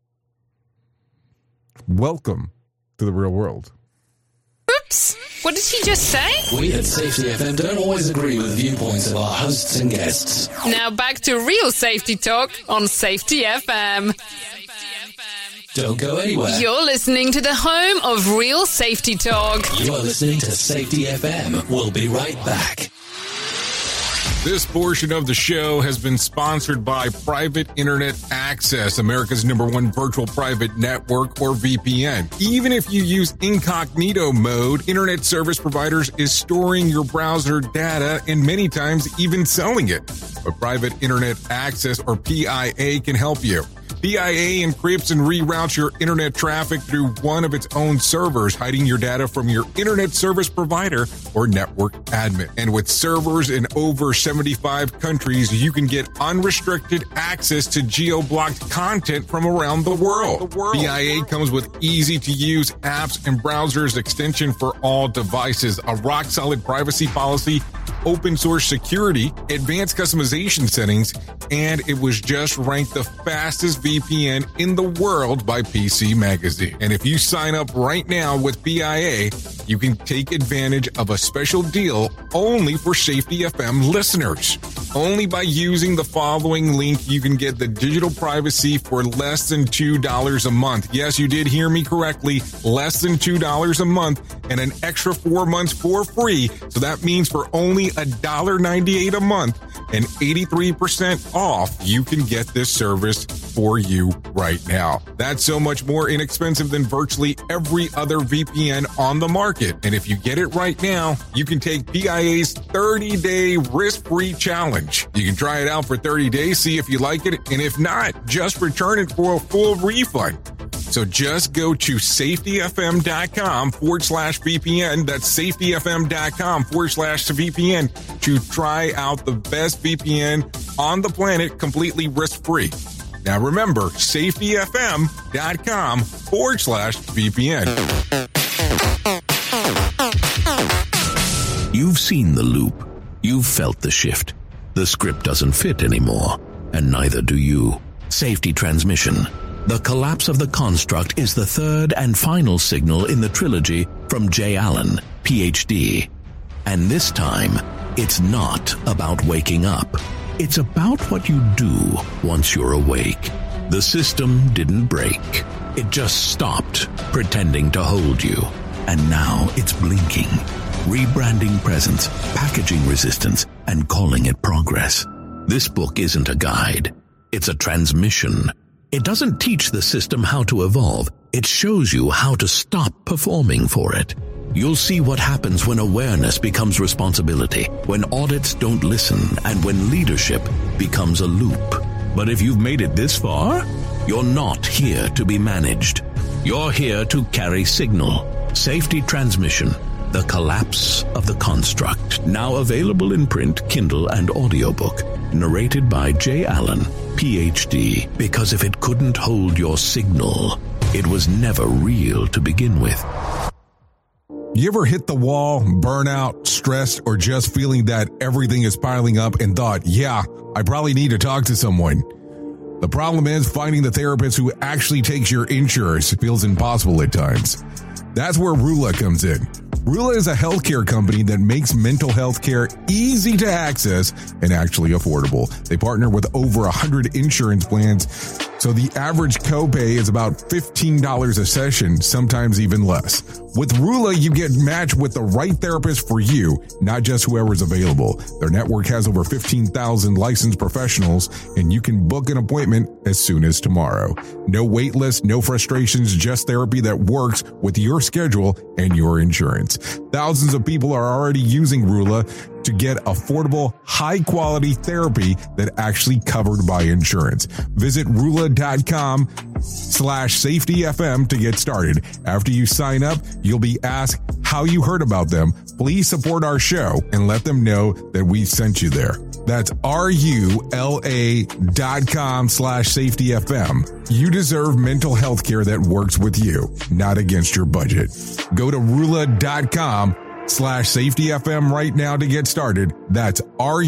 Welcome to the real world. Oops! What did he just say? We at Safety FM don't always agree with viewpoints of our hosts and guests. Now back to real safety talk on Safety FM. Don't go anywhere. You're listening to the home of real safety talk. You're listening to Safety FM. We'll be right back. This portion of the show has been sponsored by Private Internet Access, America's #1 virtual private network, or VPN. Even if you use incognito mode, internet service providers is storing your browser data and many times even selling it. But Private Internet Access, or PIA, can help you. BIA encrypts and reroutes your internet traffic through one of its own servers, hiding your data from your internet service provider or network admin. And with servers in over 75 countries, you can get unrestricted access to geo-blocked content from around the world. BIA comes with easy-to-use apps and browsers extension for all devices, a rock-solid privacy policy, open source security, advanced customization settings, and it was just ranked the fastest VPN in the world by PC Magazine. And if you sign up right now with BIA, you can take advantage of a special deal only for Safety FM listeners. Only by using the following link, you can get the digital privacy for less than $2 a month. Yes, you did hear me correctly. Less than $2 a month and an extra 4 months for free. So that means for only $1.98 a month and 83% off, you can get this service for you right now. That's so much more inexpensive than virtually every other VPN on the market. And if you get it right now, you can take BIA's 30-day risk-free challenge. You can try it out for 30 days, see if you like it, and if not, just return it for a full refund. So just go to safetyfm.com/VPN. That's safetyfm.com/VPN to try out the best VPN on the planet completely risk-free. Now remember, safetyfm.com/VPN. You've seen the loop. You've felt the shift. The script doesn't fit anymore, and neither do you. Safety transmission. The collapse of the construct is the third and final signal in the trilogy from Jay Allen, PhD. And this time, it's not about waking up. It's about what you do once you're awake. The system didn't break. It just stopped pretending to hold you. And now it's blinking, rebranding presence, packaging resistance, and calling it progress. This book isn't a guide. It's a transmission. It doesn't teach the system how to evolve. It shows you how to stop performing for it. You'll see what happens when awareness becomes responsibility, when audits don't listen, and when leadership becomes a loop. But if you've made it this far, you're not here to be managed. You're here to carry signal. Safety transmission. The Collapse of the Construct. Now available in print, Kindle, and audiobook. Narrated by Jay Allen, PhD. Because if it couldn't hold your signal, it was never real to begin with. You ever hit the wall, burnout, stressed, or just feeling that everything is piling up and thought, yeah, I probably need to talk to someone? The problem is finding the therapist who actually takes your insurance feels impossible at times. That's where Rula comes in. Rula is a healthcare company that makes mental health care easy to access and actually affordable. They partner with over 100 insurance plans, so the average copay is about $15 a session, sometimes even less. With Rula, you get matched with the right therapist for you, not just whoever's available. Their network has over 15,000 licensed professionals, and you can book an appointment as soon as tomorrow. No wait list, no frustrations, just therapy that works with your schedule and your insurance. Thousands of people are already using Rula to get affordable, high-quality therapy that actually covered by insurance. Visit Rula.com/safetyfm to get started. After you sign up, you'll be asked how you heard about them. Please support our show and let them know that we sent you there. That's RULA.com/safetyfm. You deserve mental health care that works with you, not against your budget. Go to Rula.com/safetyfm right now to get started. That's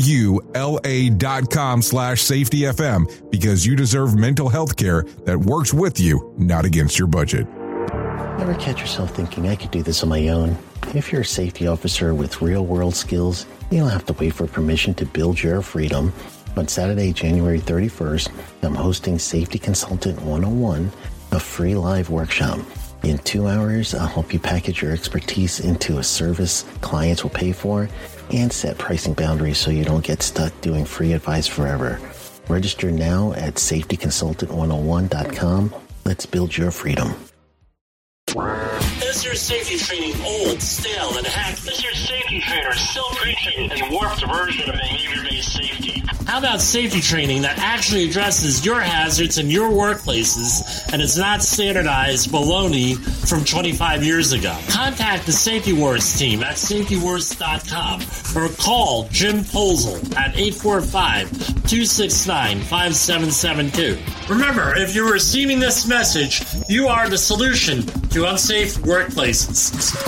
RULA.com/safetyfm, because you deserve mental health care that works with you, not against your budget. Ever catch yourself thinking, I could do this on my own? If you're a safety officer with real-world skills, you don't have to wait for permission to build your freedom. On Saturday, January 31st, I'm hosting Safety Consultant 101, a free live workshop. In 2 hours, I'll help you package your expertise into a service clients will pay for and set pricing boundaries so you don't get stuck doing free advice forever. Register now at safetyconsultant101.com. Let's build your freedom. Is your safety training old, stale, and hacked? Is your safety trainer still preaching a warped version of behavior-based safety? How about safety training that actually addresses your hazards in your workplaces and is not standardized baloney from 25 years ago? Contact the Safety Wars team at safetywars.com or call Jim Posel at 845-269-5772. Remember, if you're receiving this message, you are the solution to unsafe workplaces.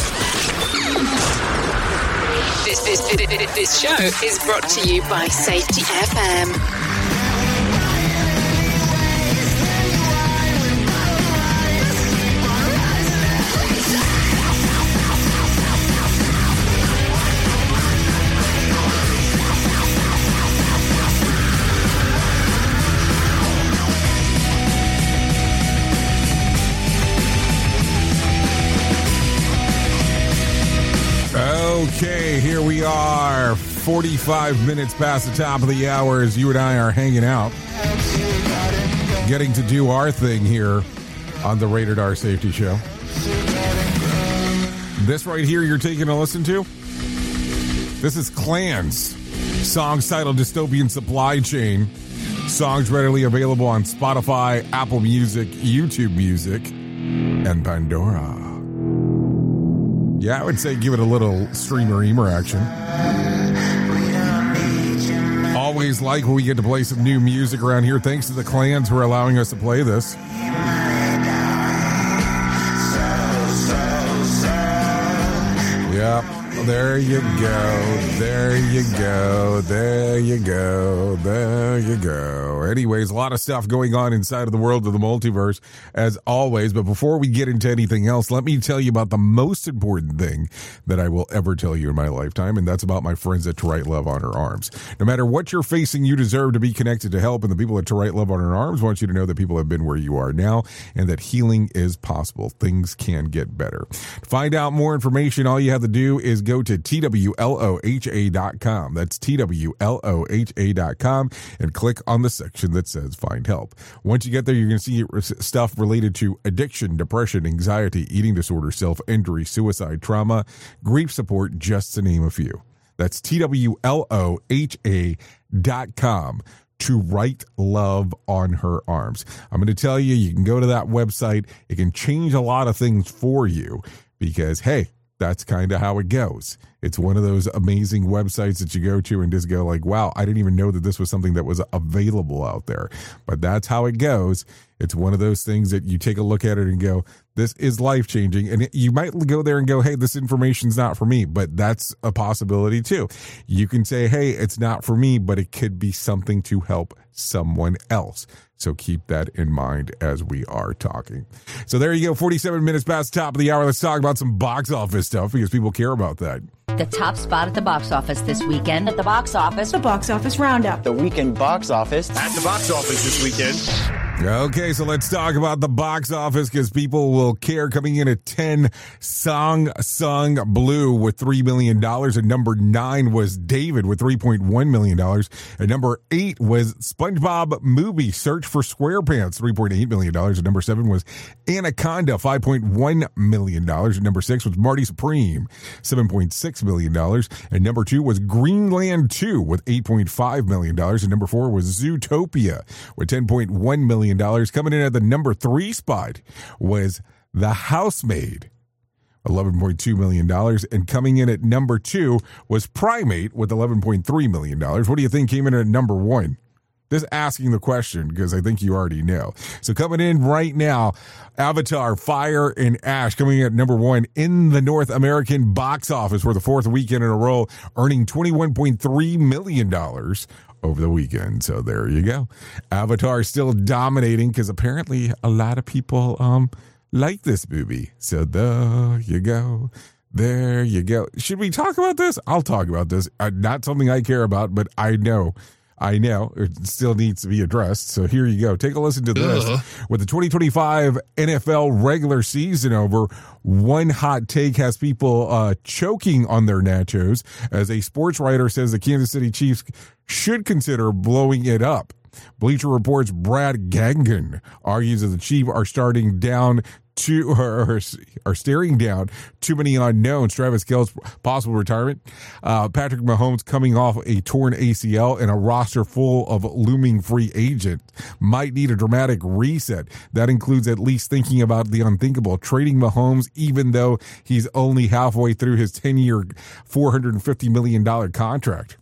This show is brought to you by Safety FM. Okay, here we are, 45 minutes past the top of the hour as you and I are hanging out, getting to do our thing here on the Rated R Safety Show. This right here you're taking a listen to? This is Clans. Songs titled Dystopian Supply Chain. Songs readily available on Spotify, Apple Music, YouTube Music, and Pandora. Yeah, I would say give it a little streamer-eamer action. Always like when we get to play some new music around here. Thanks to the Clans for allowing us to play this. Yeah. There you go. There you go. There you go. There you go. Anyways, a lot of stuff going on inside of the world of the multiverse, as always. But before we get into anything else, let me tell you about the most important thing that I will ever tell you in my lifetime, and that's about my friends at To Right Love Honor Arms. No matter what you're facing, you deserve to be connected to help, and the people at To Right Love Honor Arms want you to know that people have been where you are now and that healing is possible. Things can get better. To find out more information, all you have to do is go to TWLOHA.com. That's TWLOHA.com and click on the section that says Find Help. Once you get there, you're going to see stuff related to addiction, depression, anxiety, eating disorder, self-injury, suicide, trauma, grief support, just to name a few. That's TWLOHA.com. To Right Love on Her Arms. I'm going to tell you, you can go to that website. It can change a lot of things for you because, hey, that's kind of how it goes. It's one of those amazing websites that you go to and just go like, wow, I didn't even know that this was something that was available out there. But that's how it goes. It's one of those things that you take a look at it and go, this is life-changing. And you might go there and go, hey, this information's not for me. But that's a possibility too. You can say, hey, it's not for me, but it could be something to help someone else. So keep that in mind as we are talking. So there you go, 47 minutes past the top of the hour. Let's talk about some box office stuff because people care about that. The top spot at the box office this weekend. At the box office. The box office roundup. The weekend box office. At the box office this weekend. Okay, so let's talk about the box office because people will care. Coming in at 10, Song Sung Blue with $3 million. And number 9 was David with $3.1 million. And number 8 was SpongeBob Movie Search for SquarePants, $3.8 million. And number 7 was Anaconda, $5.1 million. And number 6 was Marty Supreme, $7.6 million. And number 2 was Greenland 2 with $8.5 million. And number 4 was Zootopia with $10.1 million. Coming in at the number 3 spot was The Housemaid, $11.2 million. And coming in at number 2 was Primate with $11.3 million. What do you think came in at number 1? Just asking the question because I think you already know. So coming in right now, Avatar, Fire and Ash coming in at number 1 in the North American box office for the 4th weekend in a row, earning $21.3 million over the weekend. So there you go. Avatar still dominating because apparently a lot of people like this movie. So there you go. There you go. Should we talk about this? I'll talk about this. Not something I care about, but I know it still needs to be addressed. So here you go. Take a listen to this. With the 2025 NFL regular season over, one hot take has people choking on their nachos as a sports writer says the Kansas City Chiefs should consider blowing it up. Bleacher Report's Brad Gagnon argues that the Chiefs are starting down are staring down too many unknowns. Travis Kelce's possible retirement, Patrick Mahomes coming off a torn ACL, and a roster full of looming free agents might need a dramatic reset. That includes at least thinking about the unthinkable, trading Mahomes even though he's only halfway through his 10-year, $450 million contract.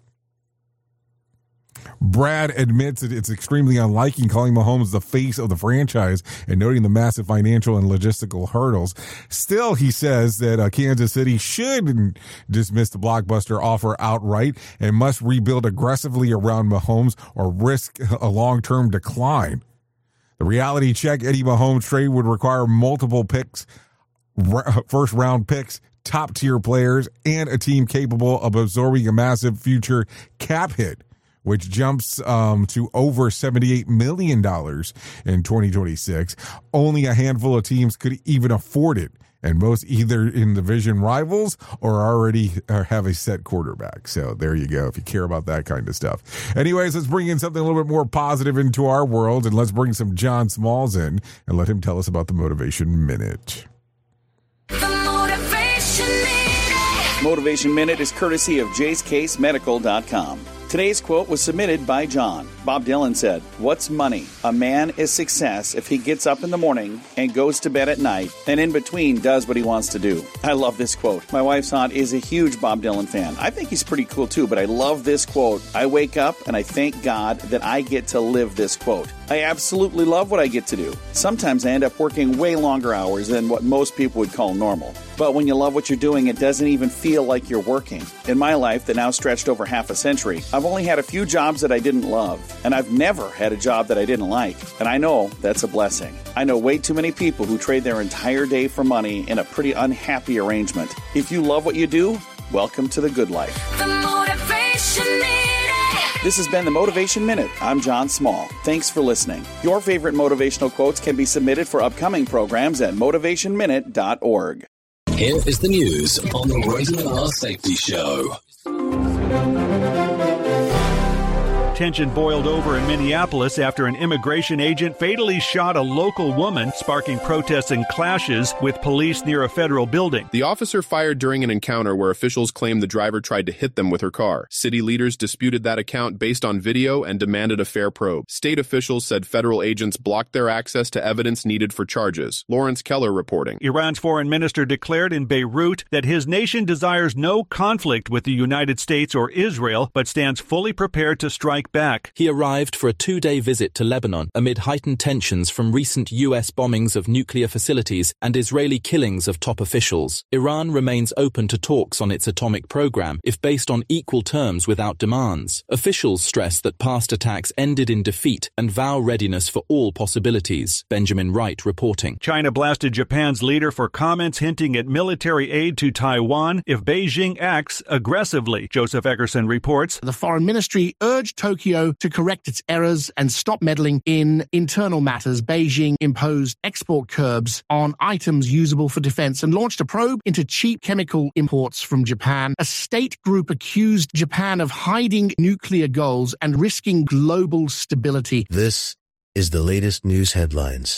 Brad admits that it's extremely unlikely, calling Mahomes the face of the franchise and noting the massive financial and logistical hurdles. Still, he says that Kansas City should dismiss the blockbuster offer outright and must rebuild aggressively around Mahomes or risk a long-term decline. The reality check Eddie Mahomes trade would require multiple picks, first-round picks, top-tier players, and a team capable of absorbing a massive future cap hit, which jumps to over $78 million in 2026. Only a handful of teams could even afford it, and most either in division rivals or already have a set quarterback. So there you go, if you care about that kind of stuff. Anyways, let's bring in something a little bit more positive into our world, and let's bring some John Smalls in and let him tell us about the Motivation Minute. Motivation Minute is courtesy of JaceCaseMedical.com. Today's quote was submitted by John. Bob Dylan said, "What's money? A man is success if he gets up in the morning and goes to bed at night and in between does what he wants to do." I love this quote. My wife's aunt is a huge Bob Dylan fan. I think he's pretty cool too, but I love this quote. I wake up and I thank God that I get to live this quote. I absolutely love what I get to do. Sometimes I end up working way longer hours than what most people would call normal. But when you love what you're doing, it doesn't even feel like you're working. In my life that now stretched over half a century, I've only had a few jobs that I didn't love, and I've never had a job that I didn't like, and I know that's a blessing. I know way too many people who trade their entire day for money in a pretty unhappy arrangement. If you love what you do, welcome to the good life. The Motivation Minute. This has been the Motivation Minute. I'm John Small. Thanks for listening. Your favorite motivational quotes can be submitted for upcoming programs at motivationminute.org. Here is the news on the Rated R Safety Show. Tension boiled over in Minneapolis after an immigration agent fatally shot a local woman, sparking protests and clashes with police near a federal building. The officer fired during an encounter where officials claim the driver tried to hit them with her car. City leaders disputed that account based on video and demanded a fair probe. State officials said federal agents blocked their access to evidence needed for charges. Lawrence Keller reporting. Iran's foreign minister declared in Beirut that his nation desires no conflict with the United States or Israel, but stands fully prepared to strike back. He arrived for a 2-day visit to Lebanon amid heightened tensions from recent U.S. bombings of nuclear facilities and Israeli killings of top officials. Iran remains open to talks on its atomic program if based on equal terms without demands. Officials stress that past attacks ended in defeat and vow readiness for all possibilities. Benjamin Wright reporting. China blasted Japan's leader for comments hinting at military aid to Taiwan if Beijing acts aggressively. Joseph Eckerson reports. The foreign ministry urged Tokyo to correct its errors and stop meddling in internal matters. Beijing imposed export curbs on items usable for defense and launched a probe into cheap chemical imports from Japan. A state group accused Japan of hiding nuclear goals and risking global stability. This is the latest news headlines.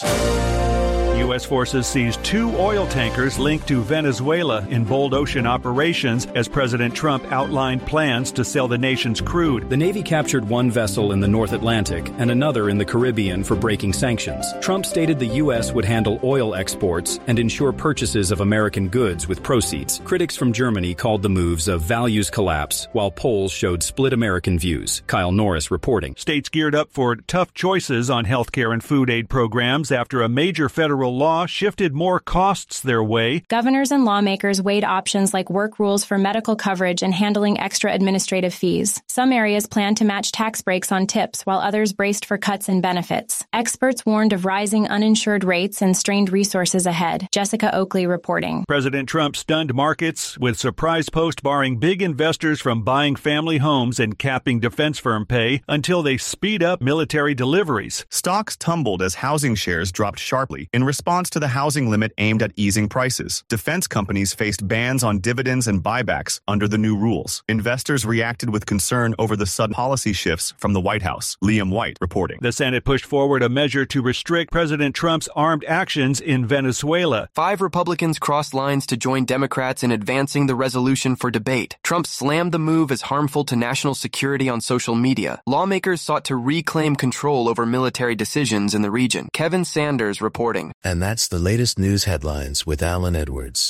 U.S. forces seized 2 oil tankers linked to Venezuela in bold ocean operations as President Trump outlined plans to sell the nation's crude. The Navy captured 1 vessel in the North Atlantic and another in the Caribbean for breaking sanctions. Trump stated the U.S. would handle oil exports and ensure purchases of American goods with proceeds. Critics from Germany called the moves a values collapse, while polls showed split American views. Kyle Norris reporting. States geared up for tough choices on health care and food aid programs after a major federal law shifted more costs their way. Governors and lawmakers weighed options like work rules for medical coverage and handling extra administrative fees. Some areas planned to match tax breaks on tips, while others braced for cuts in benefits. Experts warned of rising uninsured rates and strained resources ahead. Jessica Oakley reporting. President Trump stunned markets with surprise post barring big investors from buying family homes and capping defense firm pay until they speed up military deliveries. Stocks tumbled as housing shares dropped sharply in response response to the housing limit aimed at easing prices. Defense companies faced bans on dividends and buybacks under the new rules. Investors reacted with concern over the sudden policy shifts from the White House. Liam White reporting. The Senate pushed forward a measure to restrict President Trump's armed actions in Venezuela. 5 Republicans crossed lines to join Democrats in advancing the resolution for debate. Trump slammed the move as harmful to national security on social media. Lawmakers sought to reclaim control over military decisions in the region. Kevin Sanders reporting. And that's the latest news headlines with Alan Edwards.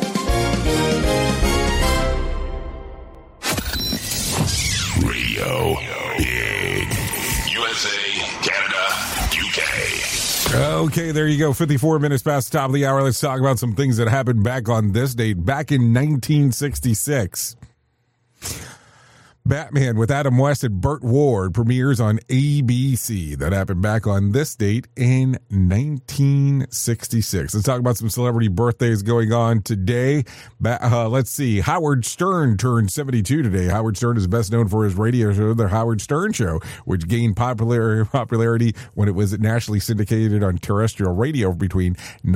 Radio Big. USA, Canada, UK. Okay, there you go. 54 minutes past the top of the hour. Let's talk about some things that happened back on this date, back in 1966. Batman with Adam West and Burt Ward premieres on ABC. That happened back on this date in 1966. Let's talk about some celebrity birthdays going on today. Let's see. Howard Stern turned 72 today. Howard Stern is best known for his radio show, The Howard Stern Show, which gained popularity when it was nationally syndicated on terrestrial radio between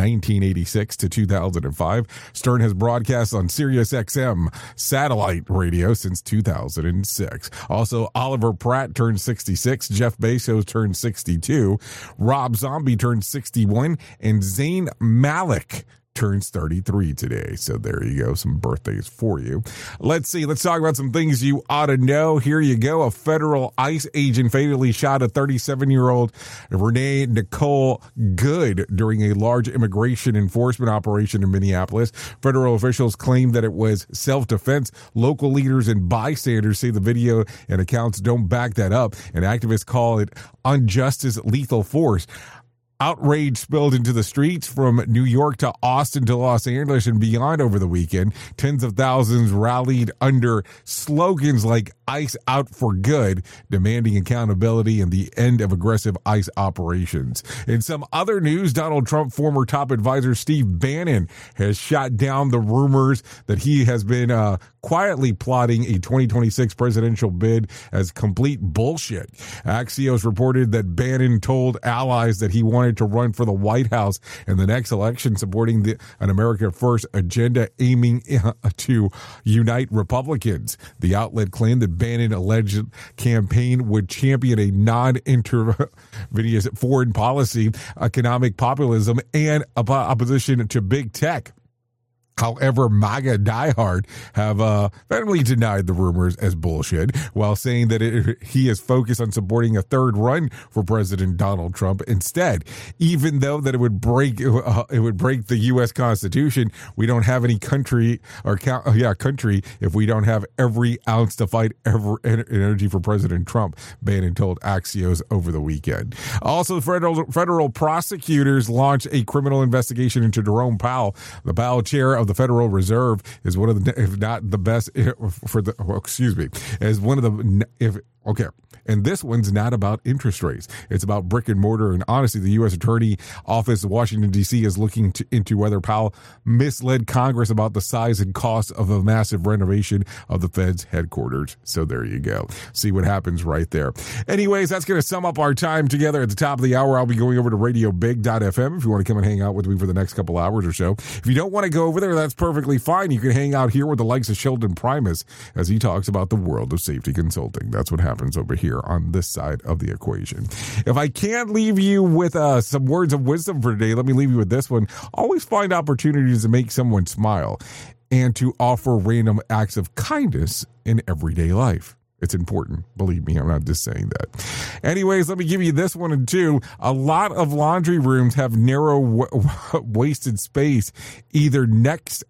1986 to 2005. Stern has broadcast on Sirius XM satellite radio since 2006. Also, Oliver Pratt turned 66, Jeff Bezos turned 62, Rob Zombie turned 61, and Zayn Malik turns 33 today. So there you go, some birthdays for you. Let's see, let's talk about some things you ought to know. Here you go. A federal ICE agent fatally shot a 37-year-old Renee Nicole Good during a large immigration enforcement operation in Minneapolis. Federal officials claim that it was self-defense. Local leaders and bystanders say the video and accounts don't back that up, and activists call it injustice lethal force. Outrage spilled into the streets from New York to Austin to Los Angeles and beyond over the weekend. Tens of thousands rallied under slogans like ICE out for good, demanding accountability and the end of aggressive ICE operations. In some other news, Donald Trump former top advisor Steve Bannon has shot down the rumors that he has been quietly plotting a 2026 presidential bid as complete bullshit. Axios reported that Bannon told allies that he wanted to run for the White House in the next election, supporting an America First agenda aiming to unite Republicans. The outlet claimed that Bannon alleged campaign would champion a non-interventionist foreign policy, economic populism, and opposition to big tech. However, MAGA diehard have vehemently denied the rumors as bullshit, while saying that he is focused on supporting a third run for President Donald Trump instead. Even though that it would break the U.S. Constitution, we don't have any country if we don't have every ounce to fight energy for President Trump, Bannon told Axios over the weekend. Also, federal prosecutors launched a criminal investigation into Jerome Powell. The Powell chair of the Federal Reserve is one of the, if not the best for the, is one of the, and this one's not about interest rates. It's about brick and mortar. And honestly, the U.S. Attorney Office of Washington, D.C. is looking into whether Powell misled Congress about the size and cost of a massive renovation of the Fed's headquarters. So there you go. See what happens right there. Anyways, that's going to sum up our time together. At the top of the hour, I'll be going over to radiobig.fm if you want to come and hang out with me for the next couple hours or so. If you don't want to go over there, that's perfectly fine. You can hang out here with the likes of Sheldon Primus as he talks about the world of safety consulting. That's what happens over here on this side of the equation. If I can't leave you with some words of wisdom for today, let me leave you with this one. Always find opportunities to make someone smile and to offer random acts of kindness in everyday life. It's important. Believe me, I'm not just saying that. Anyways, let me give you this one too. A lot of laundry rooms have narrow wasted space either next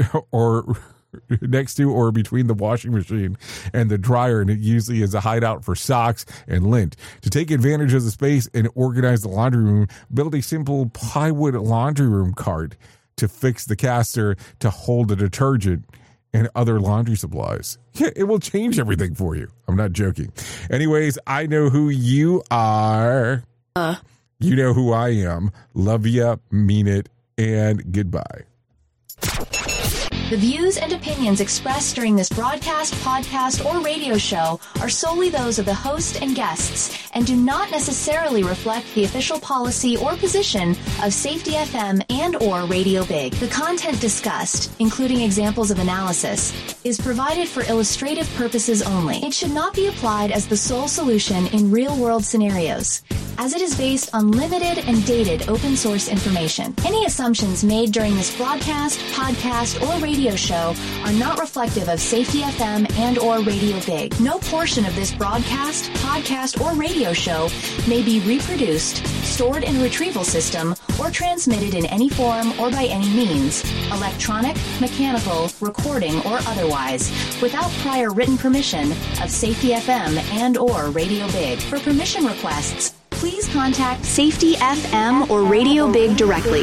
to or between the washing machine and the dryer, and it usually is a hideout for socks and lint. To take advantage of the space and organize the laundry room, build a simple plywood laundry room cart to fix the caster to hold the detergent and other laundry supplies. Yeah, it will change everything for you. I'm not joking. Anyways, I know who you are. You know who I am. Love ya, mean it, and goodbye. The views and opinions expressed during this broadcast, podcast, or radio show are solely those of the host and guests and do not necessarily reflect the official policy or position of Safety FM and or Radio Big. The content discussed, including examples of analysis, is provided for illustrative purposes only. It should not be applied as the sole solution in real-world scenarios, as it is based on limited and dated open source information. Any assumptions made during this broadcast, podcast, or radio show are not reflective of Safety FM and or Radio Big. No portion of this broadcast, podcast, or radio show may be reproduced, stored in a retrieval system, or transmitted in any form or by any means, electronic, mechanical, recording, or otherwise, without prior written permission of Safety FM and or Radio Big. For permission requests, please contact Safety FM or Radio Big directly.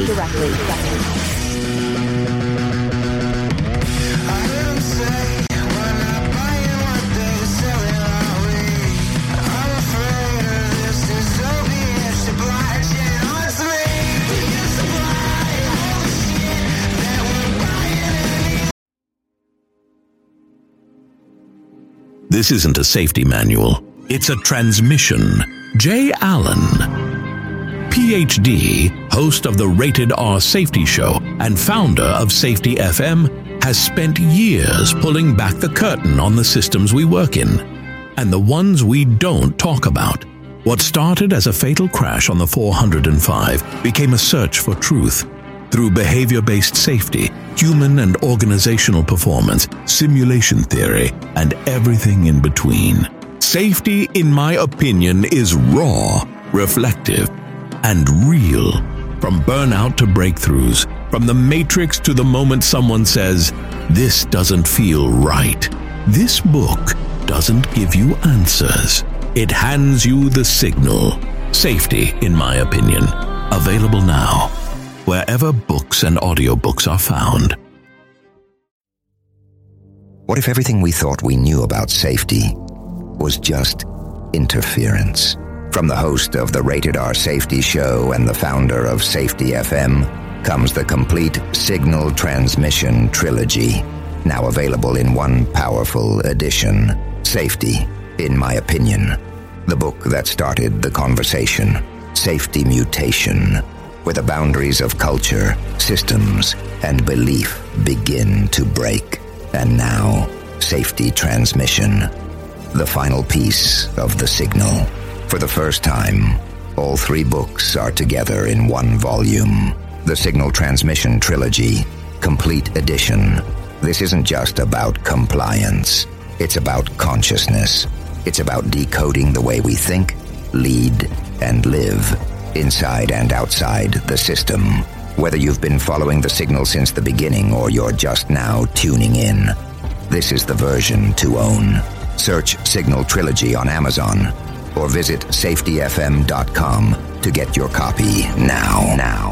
This isn't a safety manual. It's a transmission. Jay Allen, PhD, host of the Rated R Safety Show and founder of Safety FM, has spent years pulling back the curtain on the systems we work in and the ones we don't talk about. What started as a fatal crash on the 405 became a search for truth through behavior-based safety, human and organizational performance, simulation theory, and everything in between. Safety, in my opinion, is raw, reflective, and real. From burnout to breakthroughs, from the matrix to the moment someone says, "This doesn't feel right." This book doesn't give you answers. It hands you the signal. Safety, in my opinion. Available now, wherever books and audiobooks are found. What if everything we thought we knew about safety was just interference? From the host of the Rated R Safety Show and the founder of Safety FM comes the complete Signal Transmission Trilogy, now available in one powerful edition. Safety, in my opinion. The book that started the conversation. Safety Mutation, where the boundaries of culture, systems, and belief begin to break. And now, Safety Transmission, the final piece of the signal. For the first time, all three books are together in one volume. The Signal Transmission Trilogy, Complete Edition. This isn't just about compliance. It's about consciousness. It's about decoding the way we think, lead, and live, inside and outside the system. Whether you've been following the signal since the beginning or you're just now tuning in, this is the version to own. Search Signal Trilogy on Amazon or visit safetyfm.com to get your copy now.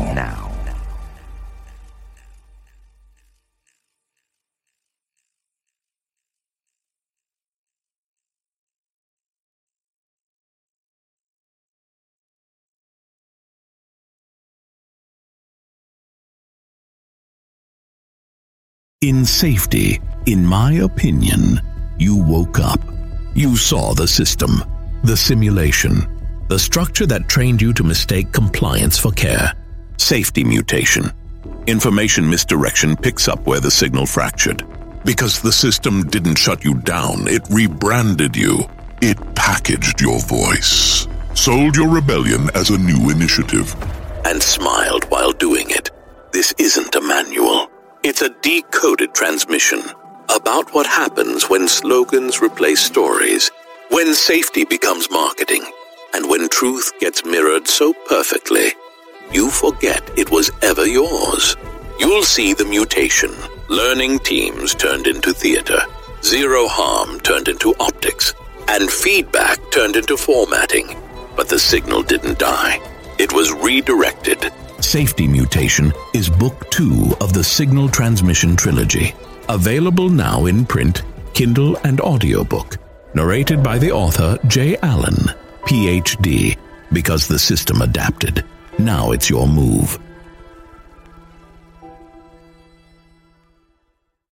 In safety, in my opinion, you woke up. You saw the system, the simulation, the structure that trained you to mistake compliance for care. Safety mutation. Information misdirection picks up where the signal fractured. Because the system didn't shut you down, it rebranded you. It packaged your voice, sold your rebellion as a new initiative, and smiled while doing it. This isn't a manual. It's a decoded transmission about what happens when slogans replace stories, when safety becomes marketing, and when truth gets mirrored so perfectly, you forget it was ever yours. You'll see the mutation. Learning teams turned into theater, zero harm turned into optics, and feedback turned into formatting. But the signal didn't die. It was redirected. Safety Mutation is Book 2 of the Signal Transmission Trilogy. Available now in print, Kindle, and audiobook. Narrated by the author Jay Allen, PhD. Because the system adapted. Now it's your move.